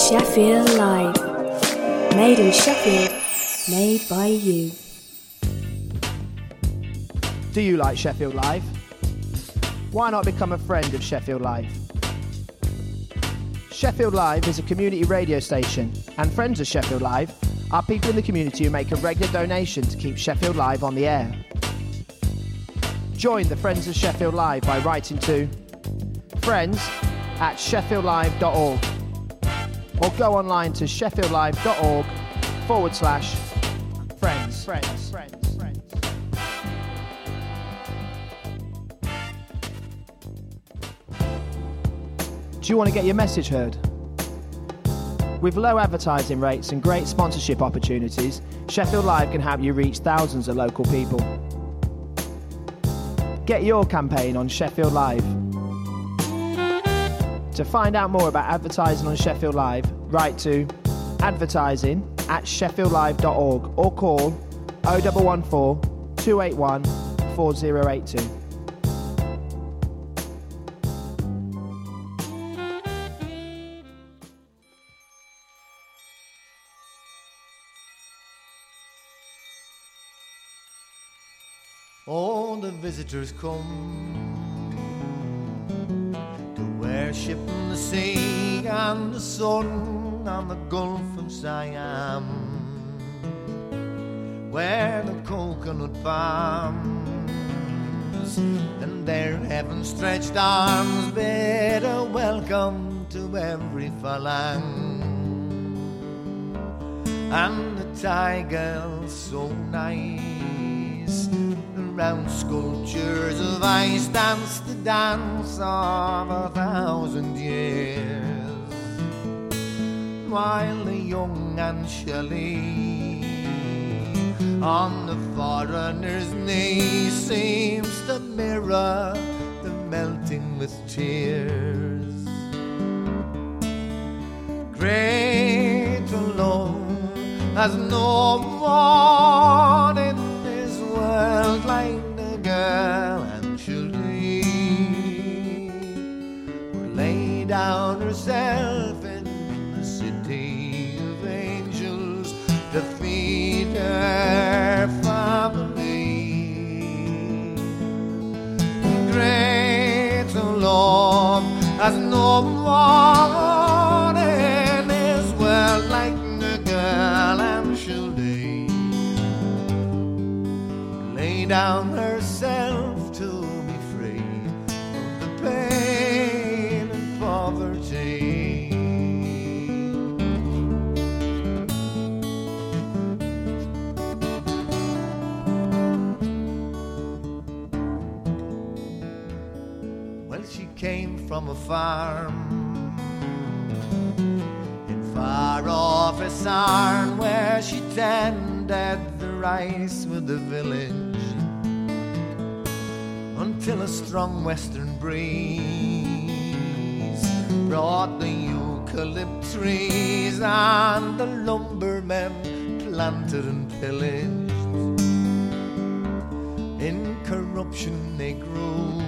Sheffield Live. Made in Sheffield, made by you. Do you like Sheffield Live? Why not become a friend of Sheffield Live? Sheffield Live is a community radio station, and friends of Sheffield Live are people in the community who make a regular donation to keep Sheffield Live on the air. Join the Friends of Sheffield Live by writing to friends@sheffieldlive.org or go online to sheffieldlive.org/friends. Do you want to get your message heard? With low advertising rates and great sponsorship opportunities, Sheffield Live can help you reach thousands of local people. Get your campaign on Sheffield Live. To find out more about advertising on Sheffield Live, write to advertising@sheffieldlive.org or call 0114 281 4082. All the visitors come to worship the sea and the sun on the Gulf of Siam, where the coconut palms and their heaven-stretched arms bid a welcome to every phalang. And the Thai girls so nice, round sculptures of ice dance the dance of 1,000 years, while the young and Shelley on the foreigner's knee seems to mirror the melting with tears. Greater love has no one in this world like the girl and Shelley, who laid down herself in the city of angels to feed her family. Greater love has no one in this world like the girl and Shelley, down herself to be free of the pain and poverty. Well, she came from a farm in far off Essarn, where she tended the rice with the village, until a strong western breeze brought the eucalypt trees, and the lumbermen planted and pillaged. In corruption they grew,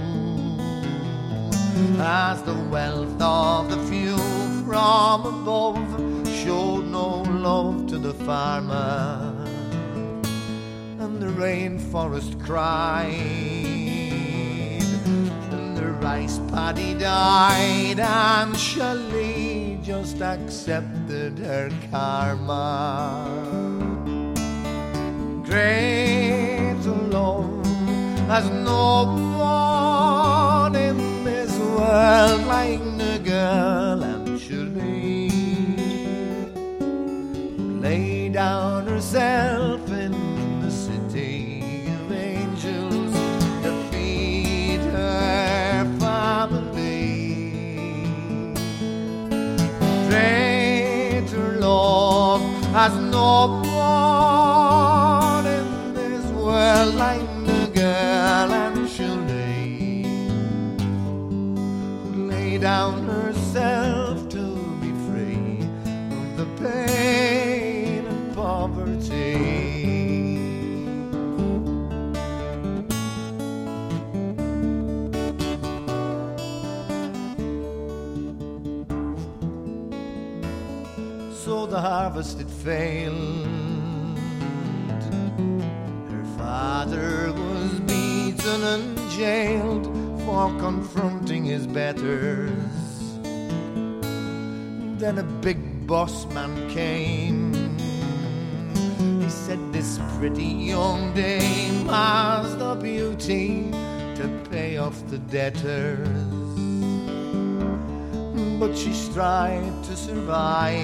as the wealth of the few from above showed no love to the farmer, and the rainforest cried, the rice paddy died, and Shelley just accepted her karma. Greater love has no one in this world like the girl and Shelley, who laid down herself in the city of angels to feed her family. Greater love has no one in this world like the girl and Shelley, who lay down herself to be free of the pain and poverty. so the harvest it failed. Her father was beaten and jailed for confronting his betters. Then a big boss man came. He said this pretty young dame has the beauty to pay off the debtors, but she strived to survive,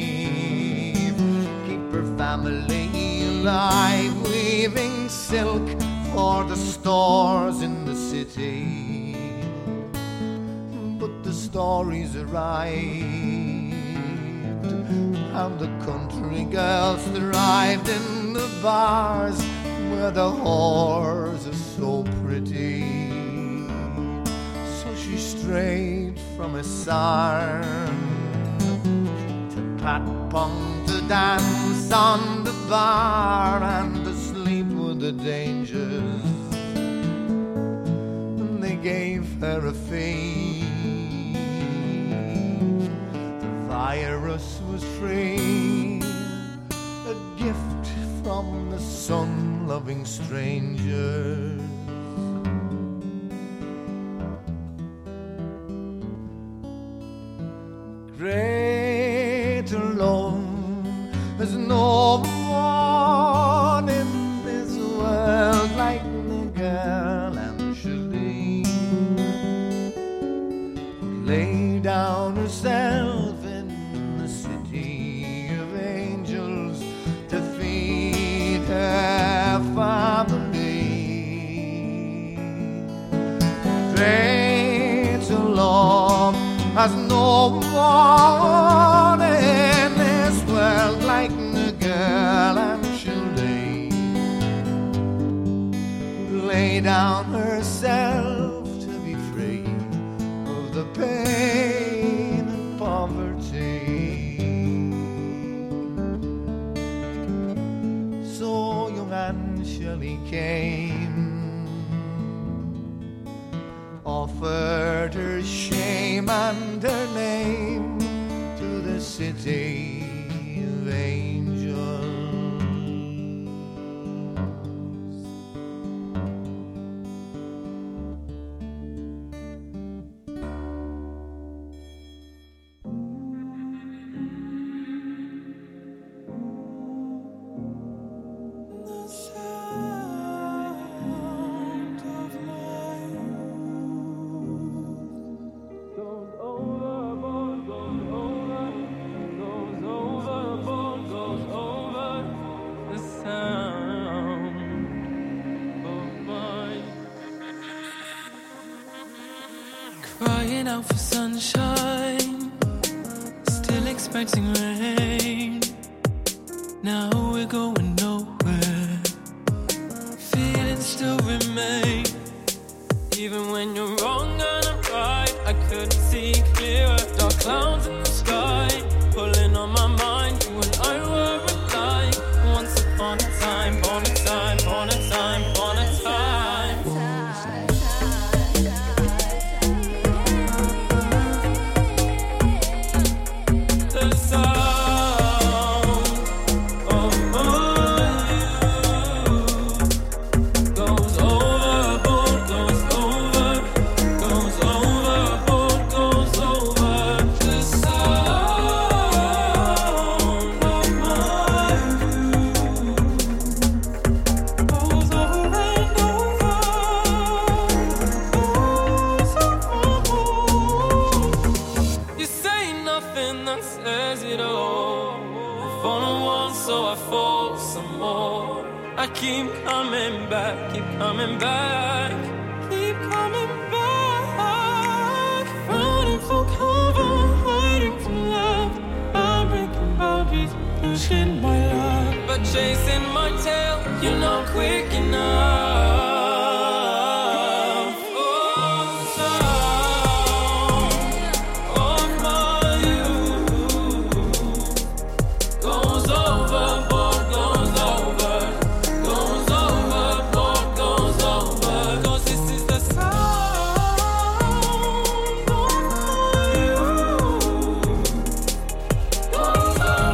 keep her family alive, weaving silk for the stores in the city. But the stories arrived, how the country girls thrived in the bars where the whores are so pretty. So she strayed from a sarn to pat pong, to dance on the bar, and to sleep with the dangers. And they gave her a fee. The virus was free, a gift from the sun-loving strangers. Greater love there's no one in this world like the girl Angeline, who laid down herself in the city of angels to feed her family. Greater love has no one in this world like the girl Angeline, who lay down herself to be free of the pain and poverty. So young Angelique came, offered her shame and her name to the city of angels. Crying out for sunshine, still expecting rain. Now we're going nowhere, feelings still remain. Even when you're wrong and I'm right, I couldn't see clearer. Dark clouds in the sky, pulling on my mind. You and I were alike, once upon a time, on a time, on a time, on a time. Keep coming back, keep coming back, keep coming back. Running for cover, hiding from love. I'm breaking boundaries, losing my love, but chasing my tail, you're not quick enough. Goes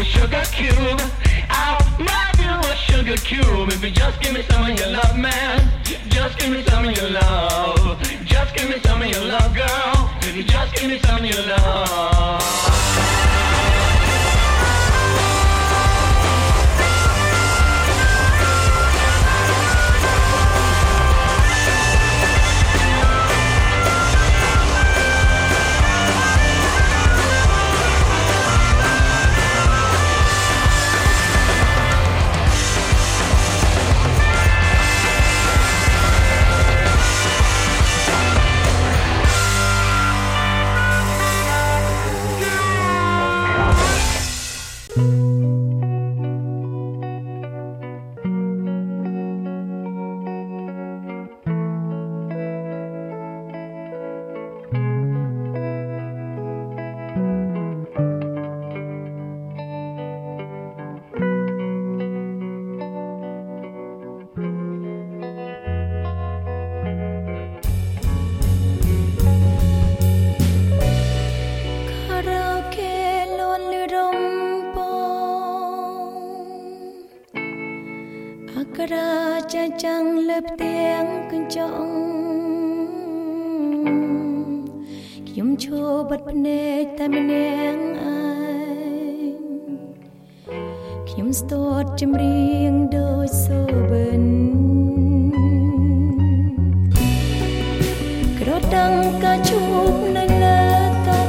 a sugar cube. I'll love you a sugar cube. If you just give me some of your love, man. Just give me some of your love. Just give me some of your love, girl. Just give me some of your love. chẳng lớp tiếng kinh trọng kiếm cho bật nê ta mình nén ai kiếm stot chim riêng đôi số bên cất đăng ca chúc nơi lơ tóc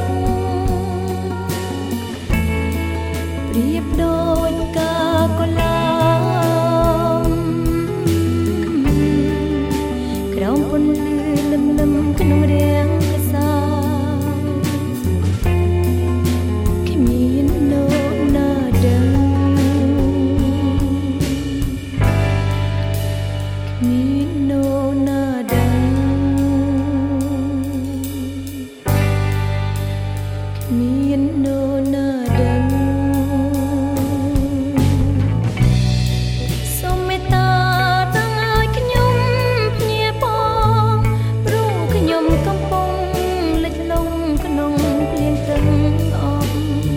riệp đôi ca có la Kenung riang kesal Kimin no nadang Kimin no nadang Kimin no nadang Someta tang ai kenyum pnie pong nhomកំពុងលិចលង់ក្នុងភ្លៀងទឹកអម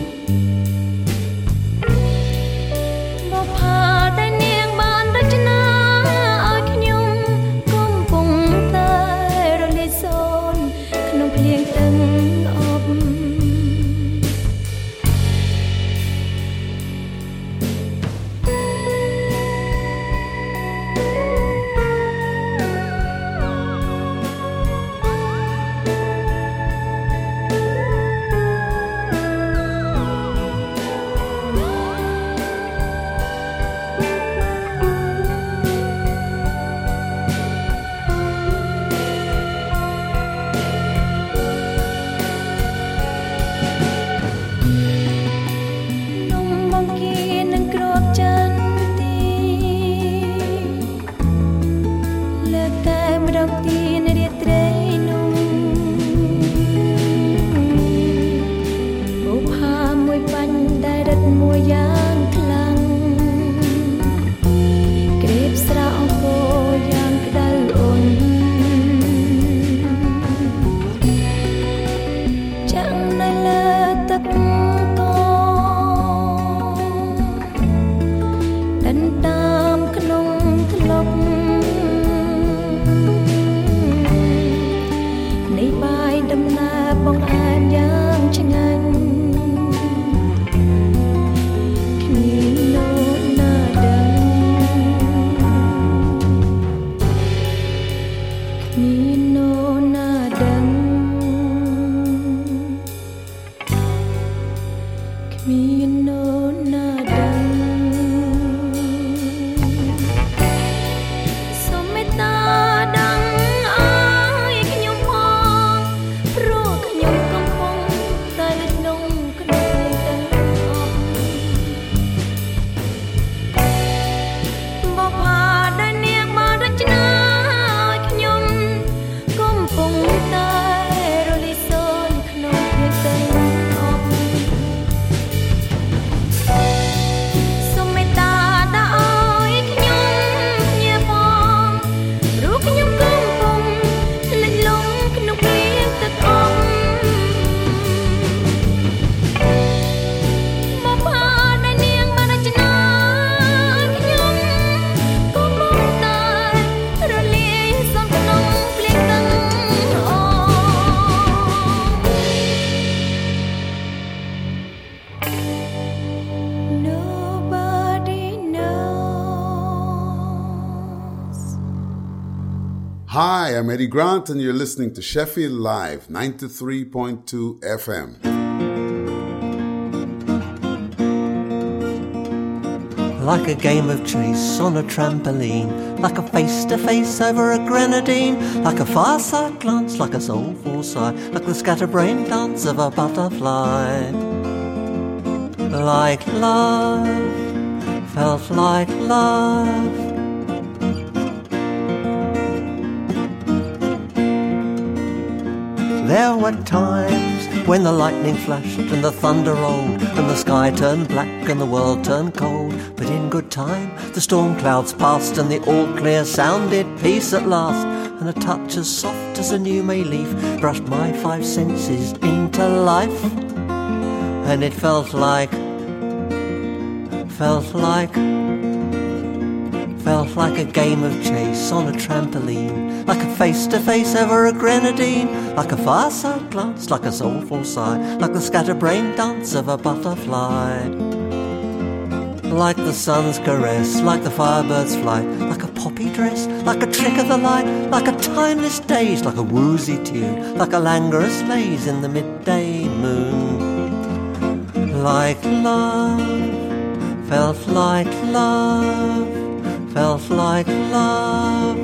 មកផាតែនាងបានរចនាឲ្យខ្ញុំកំពុងតែរលាយសូន្យក្នុងភ្លៀងទឹកអម Hi, I'm Eddie Grant, and you're listening to Sheffield Live, 93.2 FM. Like a game of chase on a trampoline, like a face-to-face over a grenadine, like a fireside glance, like a soulful sigh, like the scatterbrain dance of a butterfly. Like love, felt like love. There were times when the lightning flashed and the thunder rolled and the sky turned black and the world turned cold. But in good time the storm clouds passed and the all-clear sounded peace at last. And a touch as soft as a new May leaf brushed my five senses into life. And it felt like a game of chase on a trampoline, like a face-to-face over a grenadine, like a fireside glance, like a soulful sigh, like the scatterbrain dance of a butterfly. Like the sun's caress, like the firebird's flight, like a poppy dress, like a trick of the light, like a timeless daze, like a woozy tune, like a languorous laze in the midday moon. Like love, felt like love, felt like love.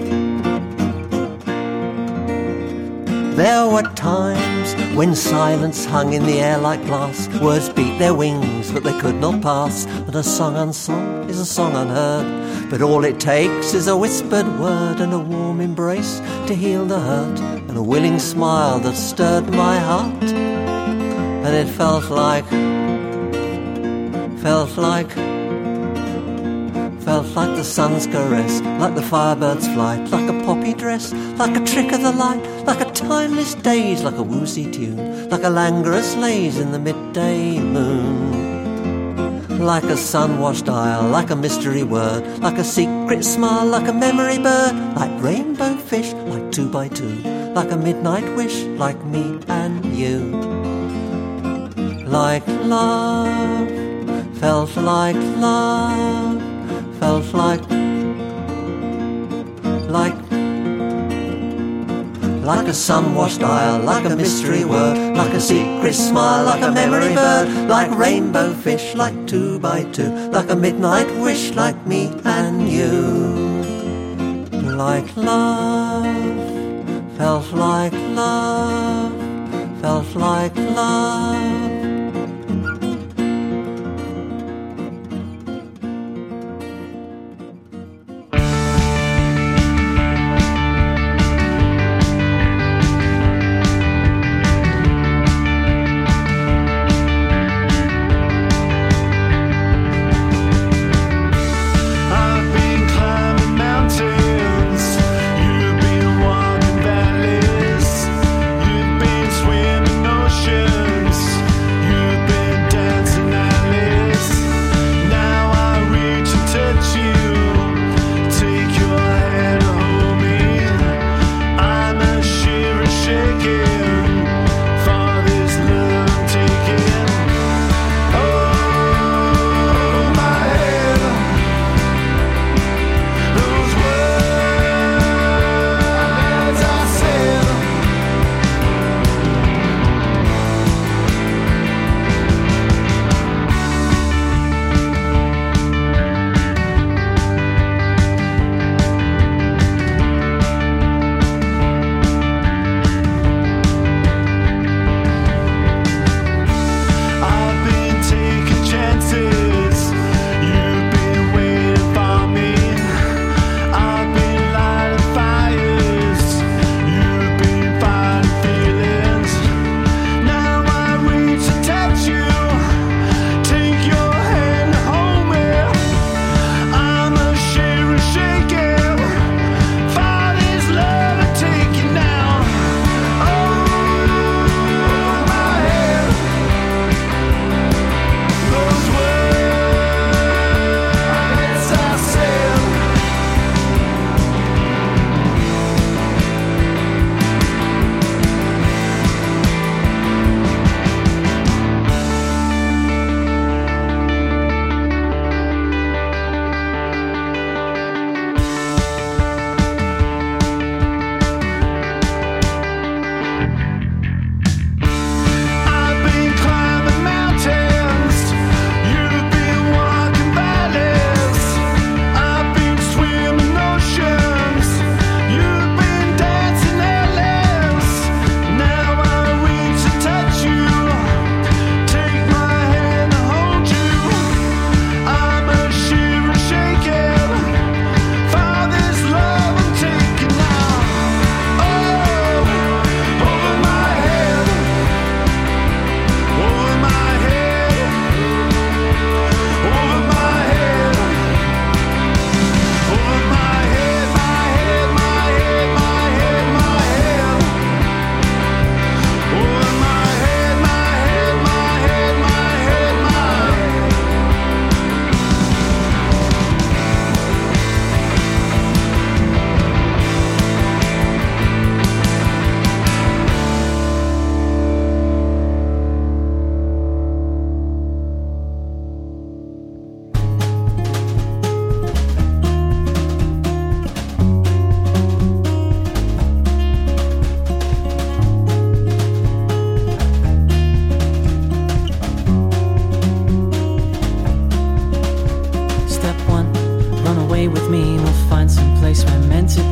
There were times when silence hung in the air like glass. Words beat their wings but they could not pass. And a song unsung is a song unheard. But all it takes is a whispered word and a warm embrace to heal the hurt, and a willing smile that stirred my heart. And it felt like the sun's caress, like the firebird's flight, like a poppy dress, like a trick of the light, like a timeless daze, like a woozy tune, like a languorous laze in the midday moon. Like a sun-washed isle, like a mystery word, like a secret smile, like a memory bird, like rainbow fish, like 2 by 2, like a midnight wish, like me and you. Like love, felt like love, felt like a sun-washed isle, like a mystery word, like a secret smile, like a memory bird, like rainbow fish, like 2 by 2, like a midnight wish, like me and you. Like love, felt like love, felt like love. You've been swimming oceans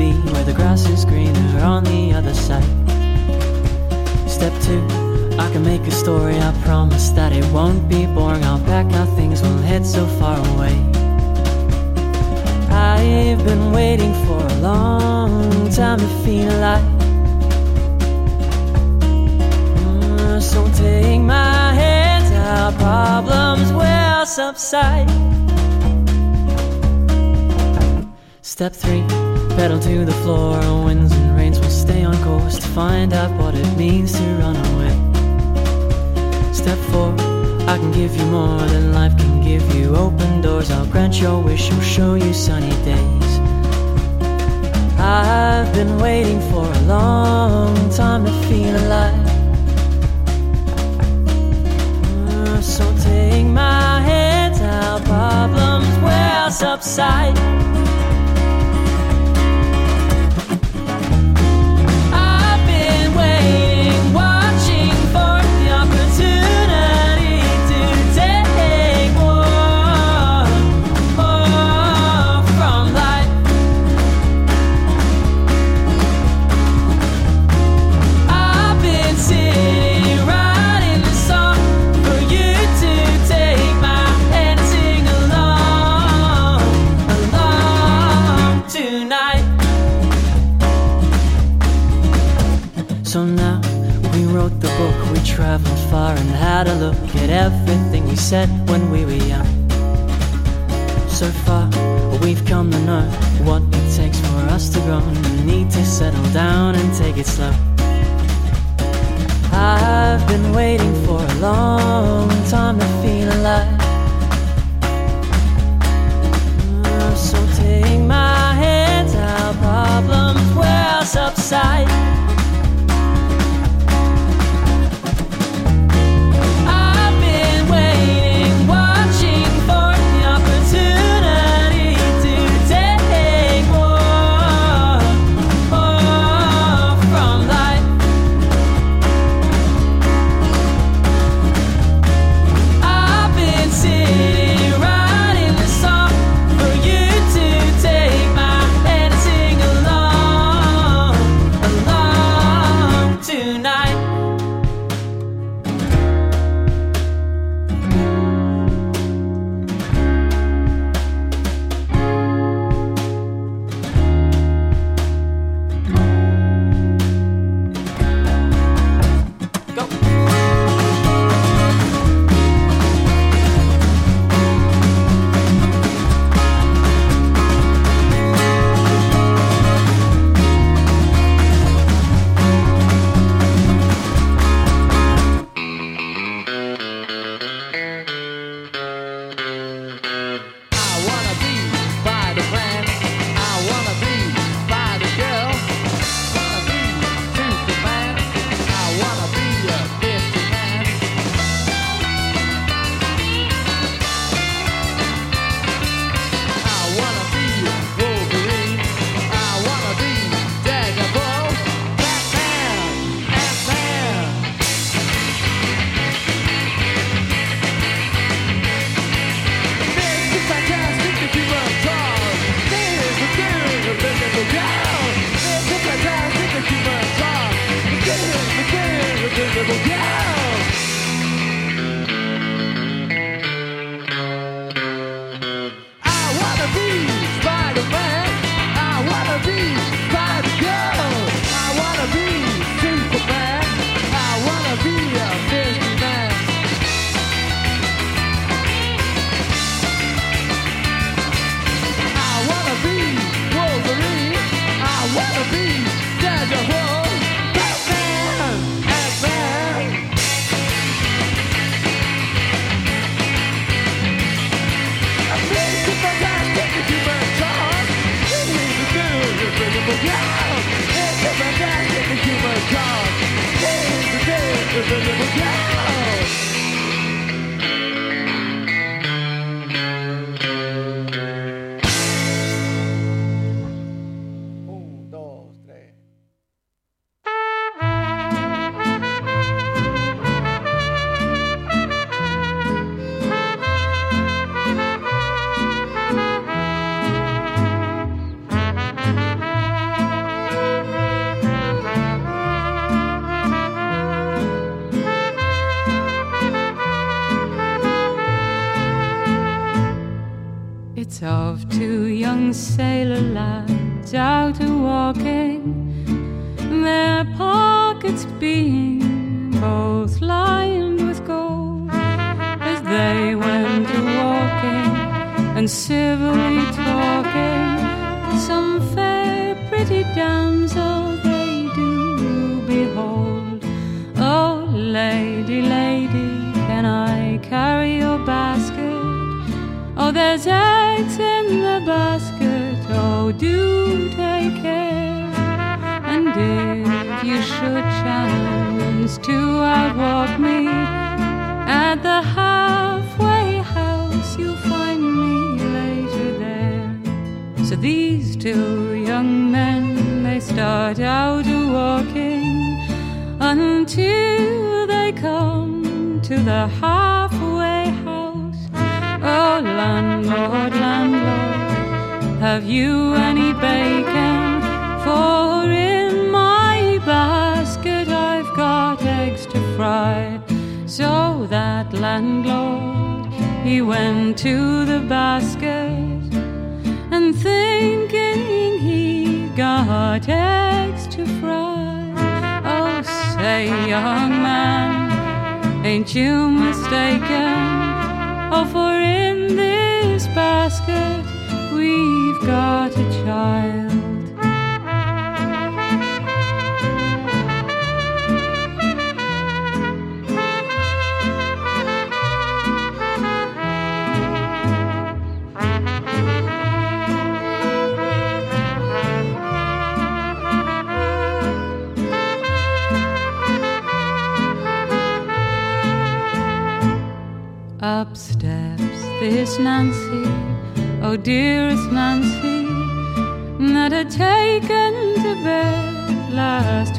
be where the grass is greener on the other side. Step 2, I can make a story, I promise that it won't be boring. I'll pack our things, we'll head so far away. I've been waiting for a long time to feel alive. So take my hand, our problems will subside. Step 3, pedal to the floor. Winds and rains will stay on course to find out what it means to run away. Step 4, I can give you more than life can give you. Open doors, I'll grant your wish, I'll show you sunny days. I've been waiting for a long time to feel alive. So take my hand, our problems will subside. I've been waiting, watching for the opportunity to take more from life. I've been sitting writing the song for you to take my hand and sing along tonight. So now we wrote the book, we traveled far and had a look at everything we said when we were young. So far we've come to know what it takes for us to grow. We need to settle down and take it slow. I've been waiting for a long time to feel alive. So take my hand, our problems will subside. I've been waiting, watching for the opportunity to take more from life. I've been It's of two young sailor lads out a-walking, their pockets being both lined with gold. As they went a-walking and civilly talking, some fair pretty damsel they do behold. Oh, lady, lady, can I carry your basket? Oh, there's eggs in the basket, oh, do take care. And if you should chance to outwalk me at the halfway house, you'll find me later there. So these two young men, they start out a-walking until they come to the halfway house. Oh, landlord, landlord, have you any bacon? For in my basket I've got eggs to fry. So that landlord, he went to the basket, and thinking he got eggs to fry. Oh, say, young man, ain't you mistaken? Oh, for in this basket we've got a child. Up steps this Nancy, oh dearest Nancy, that had taken to bed last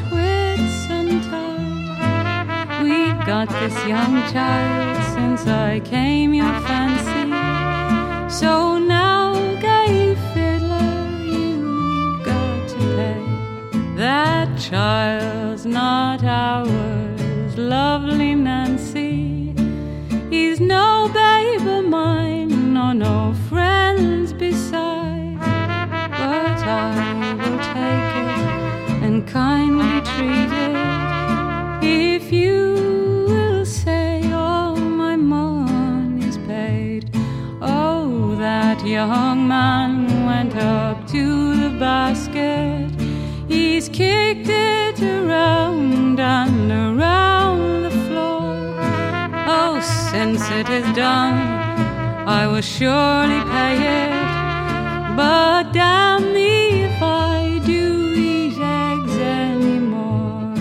Whitsuntide. We got this young child since I came your fancy, so now, gay fiddler, you've got to pay. That child's not ours, lovely Nancy. He's no babe of mine, nor no friends beside. But I will take it and kindly treat it, if you will say all my money's paid. Oh, that young man went up to the basket. He's kicked it around and around the floor. Oh, since it is done, I will surely pay it, but damn me if I do eat eggs anymore.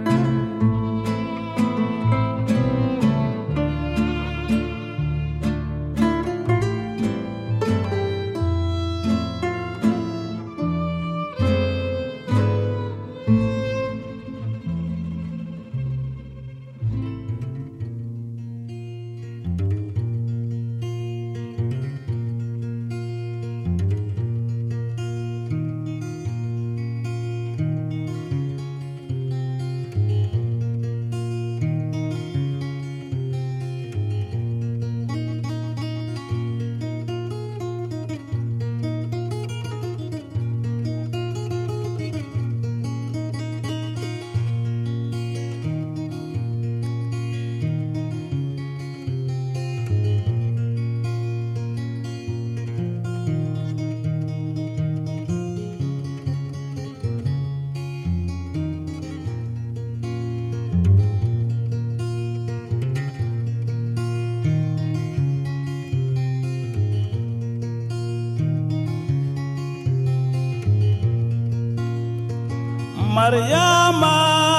Mariama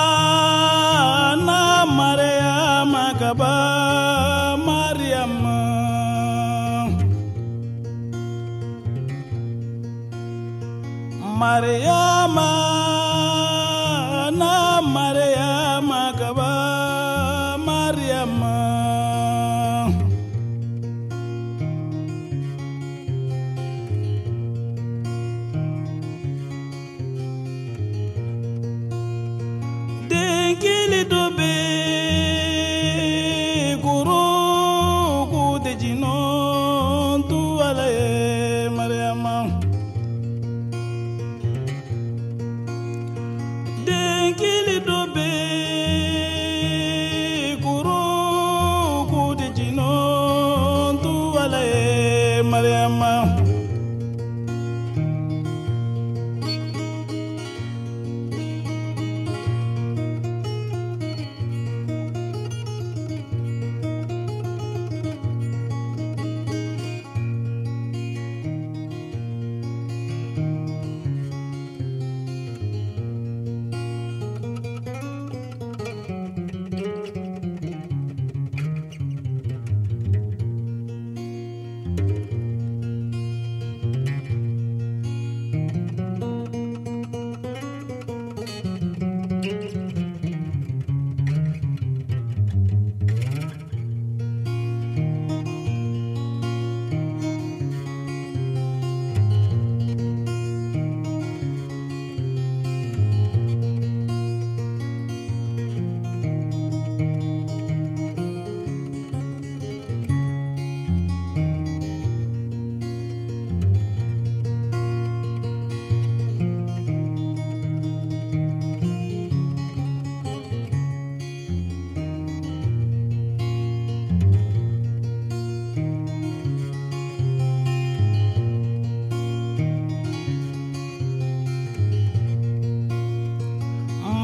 na Mariama kaba Mariama Mariama na Mariama kaba Mariama Kili dobe guru gude jinon tu alaye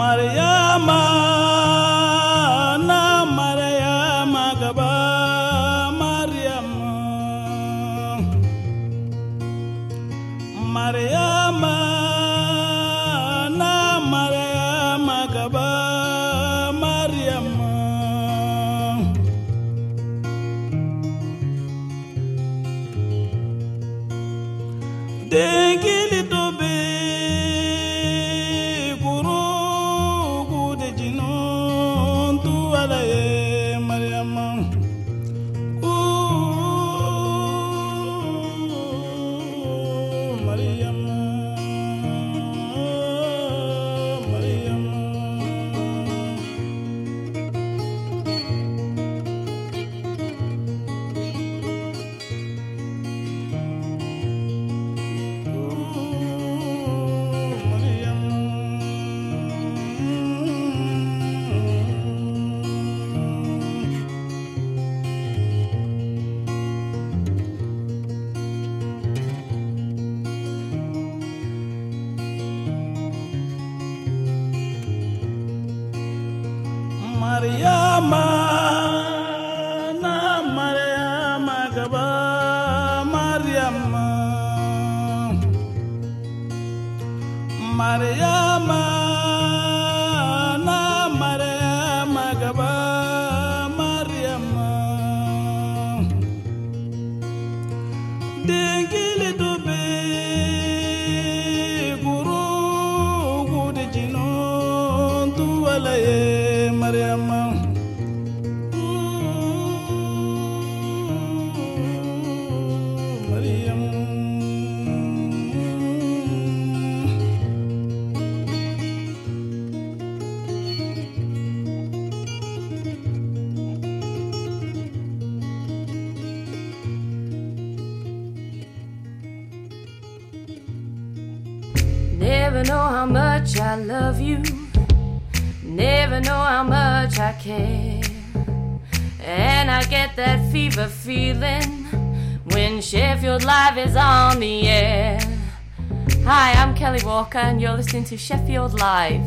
Mariama na Mariama gaba Mariama Mariama na Mariama gaba Mariama Dengili tobe Mariama na Mariama gaba Mariama Mariama na Mariama gaba Mariama Dengili dobe guru gude jinon tu alaye Mariama Never know how much I love you. Never know how much I care. And I get that fever feeling when Sheffield Live is on the air. Hi, I'm Kelly Walker and you're listening to Sheffield Live.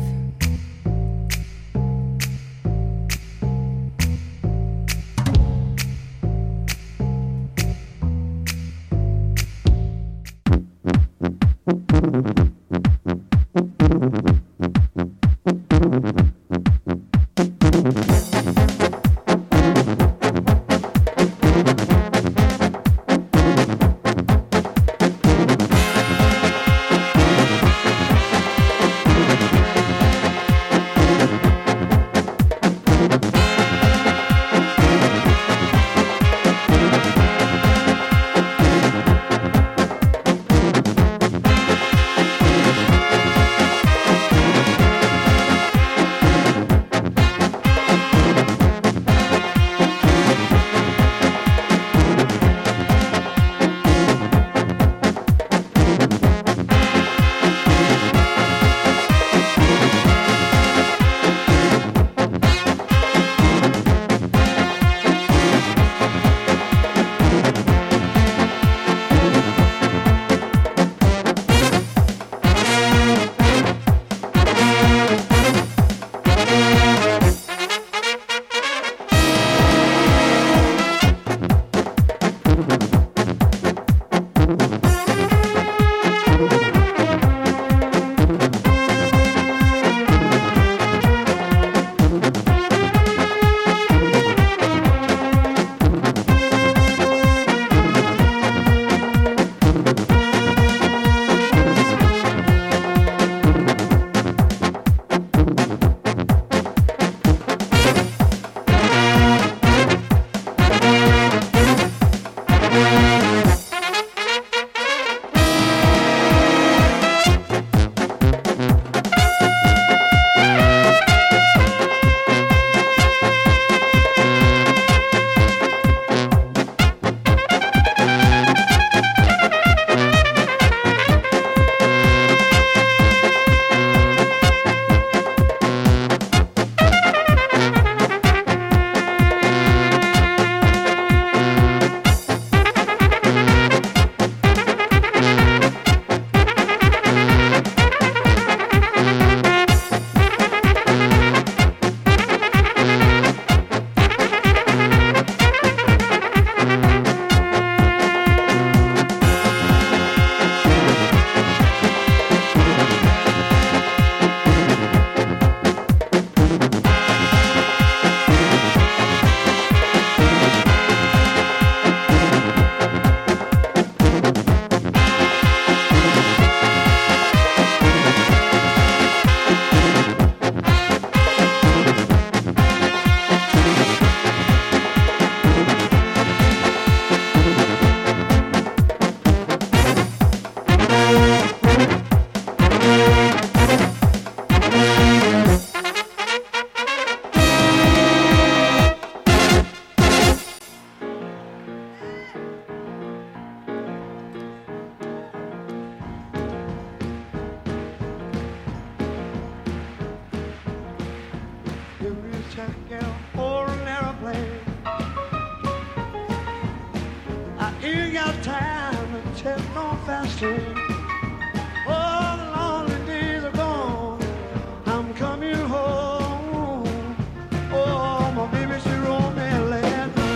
have time to take no faster. Oh, the lonely days are gone. I'm coming home. Oh, my baby, she wrote me a letter.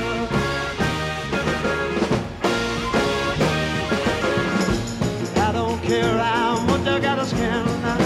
I don't care how much I gotta spend now.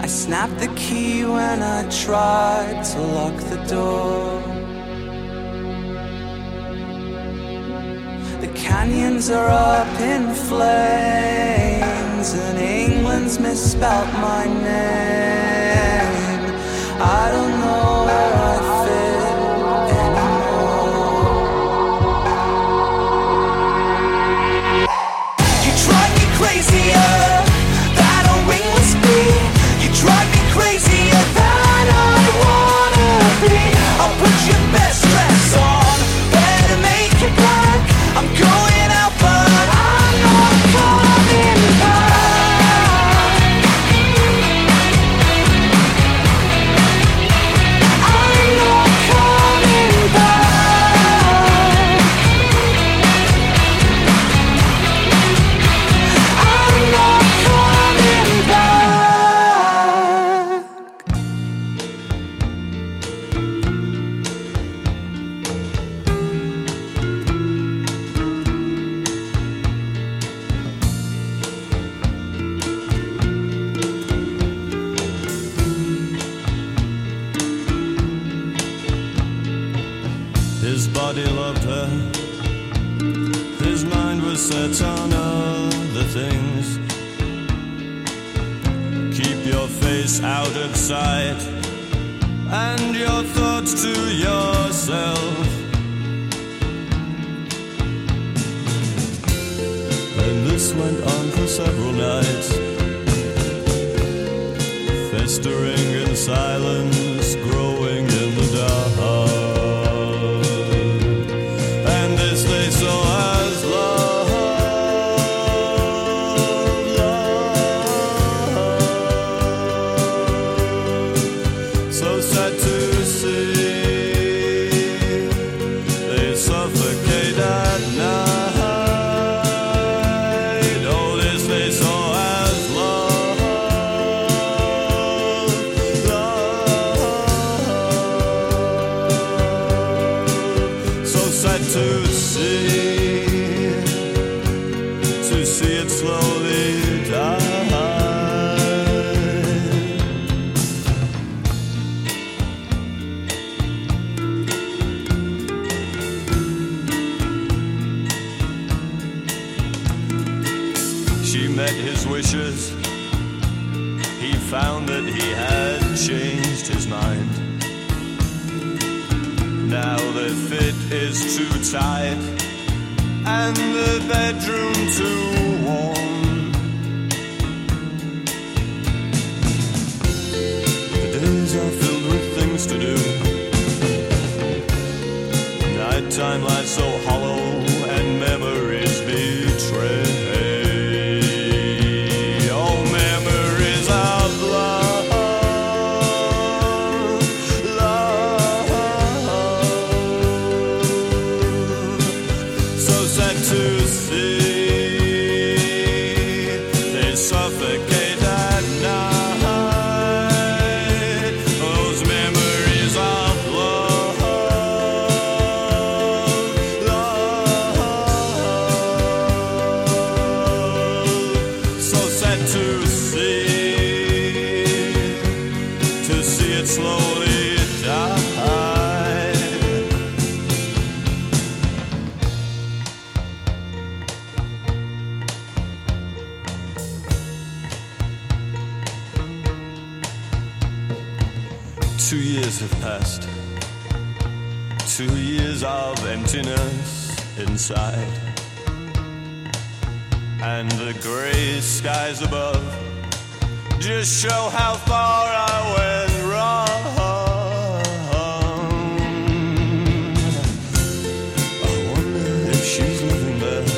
I snapped the key when I tried to lock the door. The canyons are up in flames, and England's misspelt my name. I don't know where I fit anymore. You drive me crazier than a wingless bee. You drive me crazier than I wanna be. I'll put your best dress on, better make it black. I'm going out, but I'm not coming back. I'm not coming back. I'm not coming back. His body loved her, his mind was set on other things. Keep your face out of sight and your thoughts to yourself. And this went on for several nights, festering in silence, growing in the dark. And this they saw as love, love. So sad to see, they suffocate at night. Oh, this they saw as love, love. So sad to see it slowly die. She met his wishes. He found that he had changed his mind. Now the fit is too tight and the bedroom too warm. The days are filled with things to do. Nighttime lies so hollow and memories betray. Oh, memories of love, love. So sad to see, they suffocate at night. Those memories of love, love. So sad to see it slowly die. 2 years have passed, 2 years of emptiness inside, and the gray skies above just show how far I went wrong. I wonder if she's living there,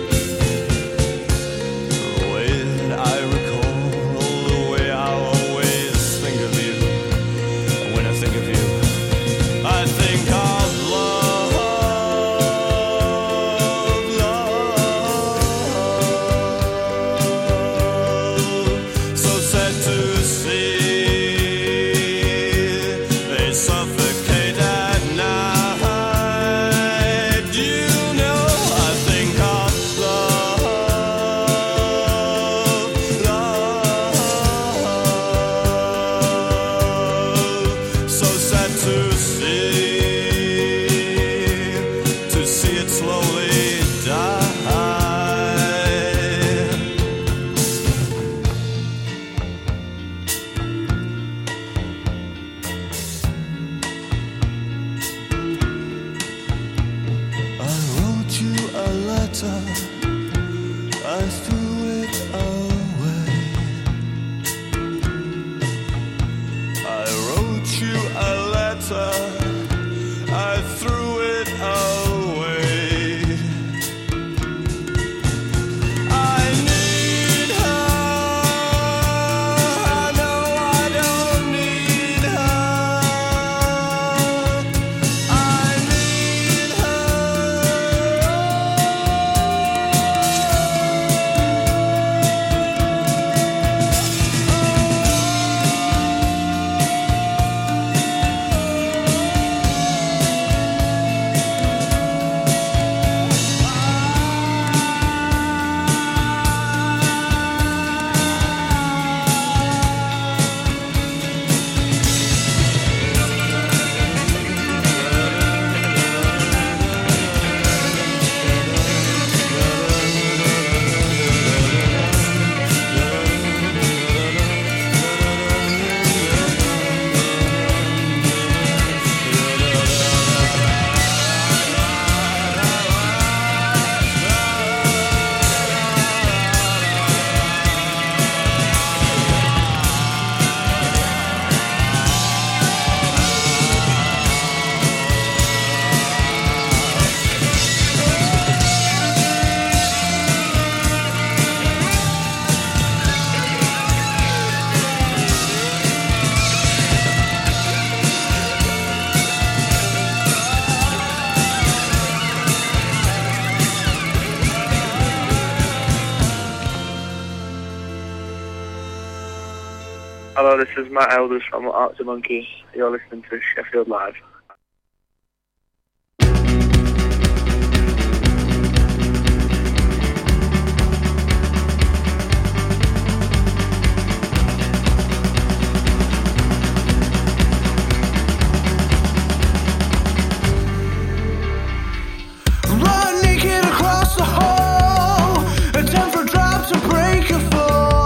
the way that I recall, the way I always think of you. When I think of you, I think of love, love. So sad to see, Hello, this is Matt Elders from Arctic Monkeys. You're listening to Sheffield Live.